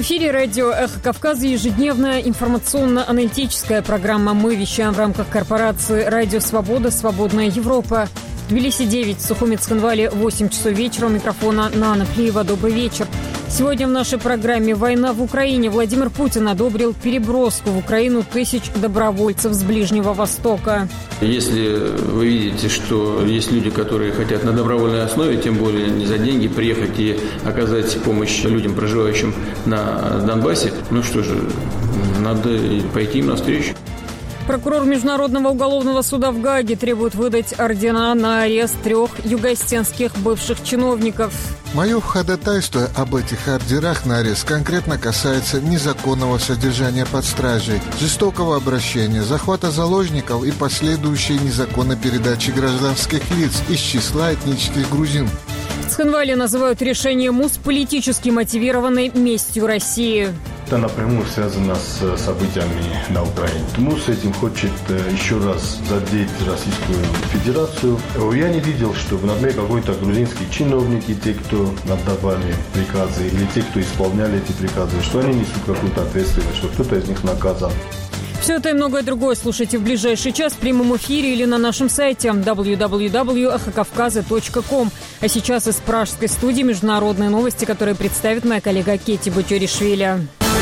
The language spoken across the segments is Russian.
эфире радио «Эхо Кавказа» ежедневная информационно-аналитическая программа. Мы вещаем в рамках корпорации «Радио Свобода. Свободная Европа». В Тбилиси 9, в Сухумит-Цхинвале 8 часов вечера. У микрофона Нана Плиева. Добрый вечер. Сегодня в нашей программе «Война в Украине». Владимир Путин одобрил переброску в Украину 1000 добровольцев с Ближнего Востока. Если вы видите, что есть люди, которые хотят на добровольной основе, тем более не за деньги, приехать и оказать помощь людям, проживающим на Донбассе, ну что же, надо пойти им навстречу. Прокурор Международного уголовного суда в Гааге требует выдать ордена на арест 3 югоэстонских бывших чиновников. Мое ходатайство об этих ордерах на арест конкретно касается незаконного содержания под стражей, жестокого обращения, захвата заложников и последующей незаконной передачи гражданских лиц из числа этнических грузин. В Цхинвале называют решение МУС политически мотивированной местью России. Это напрямую связано с событиями на Украине. МУС этим хочет еще раз задеть Российскую Федерацию. Я не видел, что, например, какой-то грузинский чиновники, те, кто отдавали приказы, или те, кто исполняли эти приказы, что они несут какую-то ответственность, что кто-то из них наказан. Все это и многое другое слушайте в ближайший час в прямом эфире или на нашем сайте www.эхокавказа.ком. А сейчас из пражской студии международные новости, которые представит моя коллега Кетти Бутюришвили.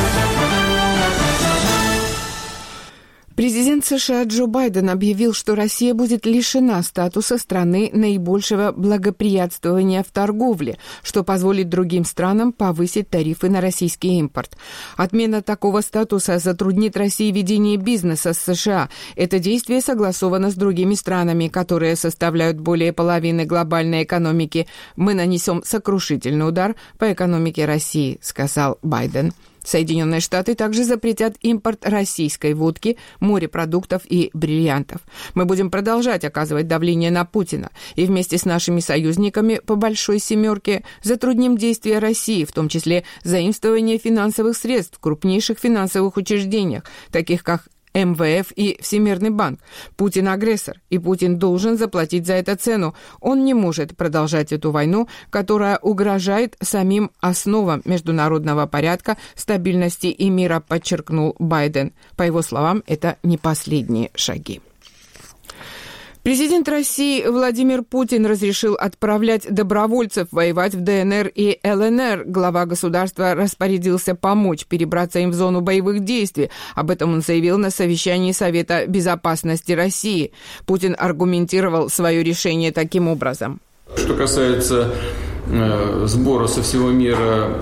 Президент США Джо Байден объявил, что Россия будет лишена статуса страны наибольшего благоприятствования в торговле, что позволит другим странам повысить тарифы на российский импорт. Отмена такого статуса затруднит России ведение бизнеса с США. Это действие согласовано с другими странами, которые составляют более половины глобальной экономики. Мы нанесем сокрушительный удар по экономике России, сказал Байден. Соединенные Штаты также запретят импорт российской водки, морепродуктов и бриллиантов. Мы будем продолжать оказывать давление на Путина и вместе с нашими союзниками по «Большой семерке» затрудним действия России, в том числе заимствование финансовых средств в крупнейших финансовых учреждениях, таких как МВФ и Всемирный банк. Путин агрессор, и Путин должен заплатить за это цену. Он не может продолжать эту войну, которая угрожает самим основам международного порядка, стабильности и мира, подчеркнул Байден. По его словам, это не последние шаги. Президент России Владимир Путин разрешил отправлять добровольцев воевать в ДНР и ЛНР. Глава государства распорядился помочь перебраться им в зону боевых действий. Об этом он заявил на совещании Совета безопасности России. Путин аргументировал свое решение таким образом. Что касается сбора со всего мира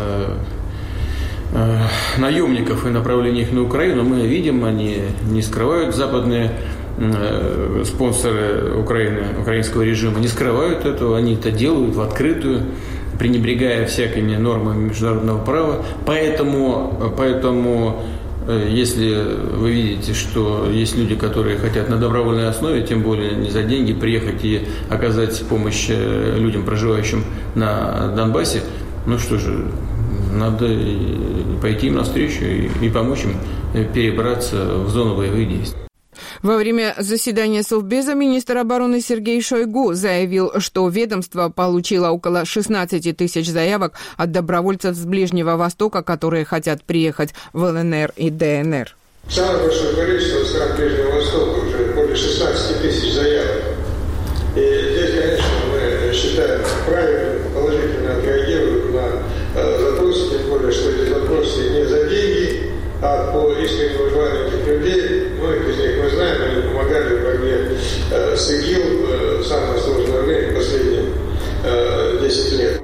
наемников и направления их на Украину, мы видим, они не скрывают западные спонсоры Украины, украинского режима не скрывают этого, они это делают в открытую, пренебрегая всякими нормами международного права. Поэтому если вы видите, что есть люди, которые хотят на добровольной основе, тем более не за деньги, приехать и оказать помощь людям, проживающим на Донбассе, ну что же, надо пойти им навстречу и помочь им перебраться в зону боевых действий. Во время заседания Совбеза министр обороны Сергей Шойгу заявил, что ведомство получило около 16 тысяч заявок от добровольцев с Ближнего Востока, которые хотят приехать в ЛНР и ДНР. Самое большое количество стран Ближнего Востока, уже более 16 тысяч заявок. И здесь, конечно, мы считаем правильным, положительно отреагируем на запросы, тем более, что эти запросы не за деньги, а по искреннему желанию этих людей. Многих из них мы знаем, они помогали в борьбе с ИГИЛ в самое сложное время, последние 10 лет.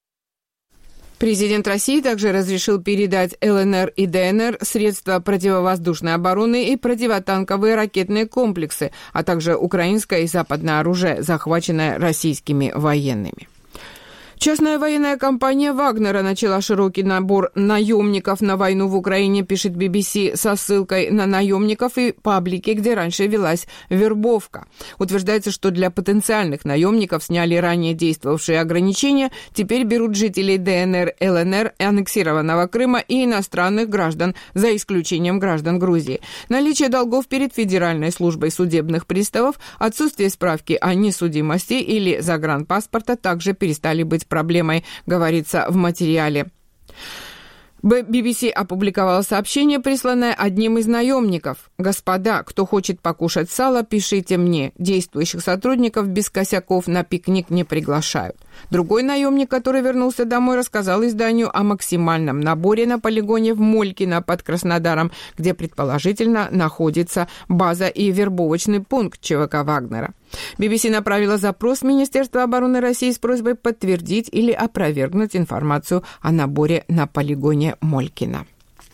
Президент России также разрешил передать ЛНР и ДНР средства противовоздушной обороны и противотанковые ракетные комплексы, а также украинское и западное оружие, захваченное российскими военными. Частная военная компания «Вагнера» начала широкий набор наемников на войну в Украине, пишет BBC со ссылкой на наемников и паблики, где раньше велась вербовка. Утверждается, что для потенциальных наемников сняли ранее действовавшие ограничения, теперь берут жителей ДНР, ЛНР, аннексированного Крыма и иностранных граждан, за исключением граждан Грузии. Наличие долгов перед Федеральной службой судебных приставов, отсутствие справки о несудимости или загранпаспорта также перестали быть проблемой, говорится в материале. BBC опубликовала сообщение, присланное одним из наемников. «Господа, кто хочет покушать сало, пишите мне. Действующих сотрудников без косяков на пикник не приглашают». Другой наемник, который вернулся домой, рассказал изданию о максимальном наборе на полигоне в Молькино под Краснодаром, где предположительно находится база и вербовочный пункт ЧВК «Вагнера». BBC направила запрос в Министерство обороны России с просьбой подтвердить или опровергнуть информацию о наборе на полигоне Молькино.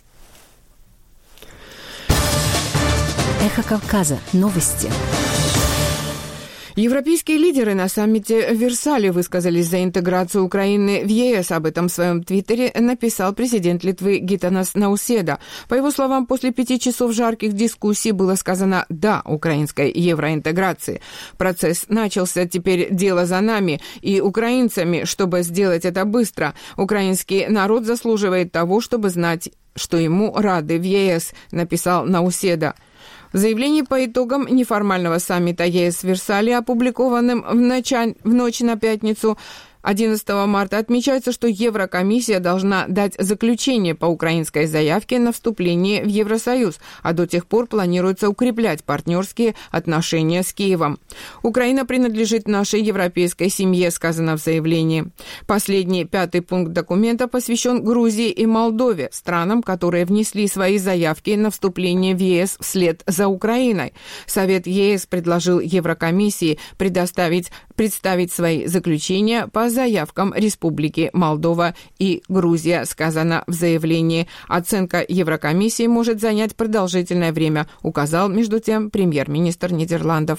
Эхо Кавказа. Новости. Европейские лидеры на саммите в Версале высказались за интеграцию Украины в ЕС. Об этом в своем твиттере написал президент Литвы Гитанас Науседа. По его словам, после 5 часов жарких дискуссий было сказано «да» украинской евроинтеграции. Процесс начался, теперь дело за нами и украинцами, чтобы сделать это быстро. Украинский народ заслуживает того, чтобы знать, что ему рады в ЕС, написал Науседа. В заявлении по итогам неформального саммита ЕС в Версале, опубликованным в ночь на пятницу, 11 марта, отмечается, что Еврокомиссия должна дать заключение по украинской заявке на вступление в Евросоюз, а до тех пор планируется укреплять партнерские отношения с Киевом. «Украина принадлежит нашей европейской семье», сказано в заявлении. Последний, 5-й пункт документа посвящен Грузии и Молдове, странам, которые внесли свои заявки на вступление в ЕС вслед за Украиной. Совет ЕС предложил Еврокомиссии представить свои заключения по заявкам Республики Молдова и Грузия, сказано в заявлении. Оценка Еврокомиссии может занять продолжительное время, указал, между тем, премьер-министр Нидерландов.